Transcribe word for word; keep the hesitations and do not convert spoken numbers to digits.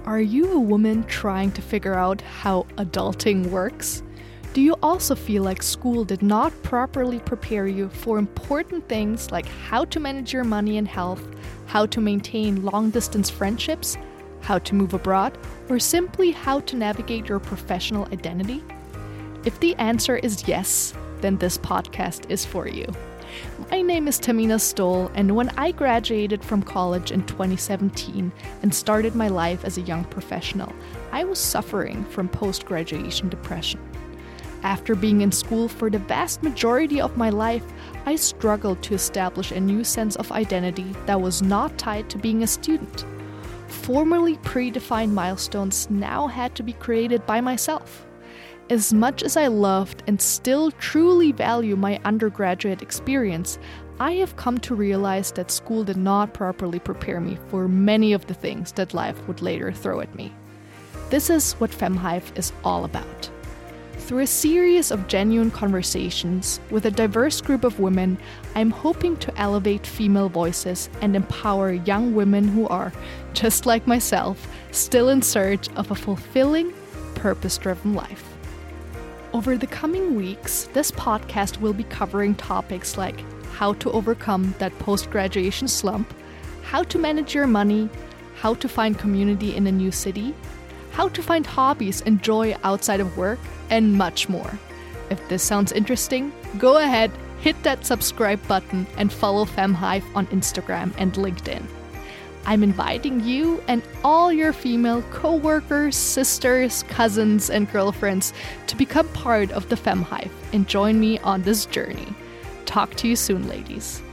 Are you a woman trying to figure out how adulting works? Do you also feel like school did not properly prepare you for important things like how to manage your money and health, how to maintain long-distance friendships, how to move abroad, or simply how to navigate your professional identity? If the answer is yes, then this podcast is for you. My name is Tamina Stoll, and when I graduated from college in twenty seventeen and started my life as a young professional, I was suffering from post-graduation depression. After being in school for the vast majority of my life, I struggled to establish a new sense of identity that was not tied to being a student. Formerly predefined milestones now had to be created by myself. As much as I loved and still truly value my undergraduate experience, I have come to realize that school did not properly prepare me for many of the things that life would later throw at me. This is what FemHive is all about. Through a series of genuine conversations with a diverse group of women, I'm hoping to elevate female voices and empower young women who are, just like myself, still in search of a fulfilling, purpose-driven life. Over the coming weeks, this podcast will be covering topics like how to overcome that post-graduation slump, how to manage your money, how to find community in a new city, how to find hobbies and joy outside of work, and much more. If this sounds interesting, go ahead, hit that subscribe button, and follow FemHive on Instagram and LinkedIn. I'm inviting you and all your female co-workers, sisters, cousins, and girlfriends to become part of the FemHive and join me on this journey. Talk to you soon, ladies.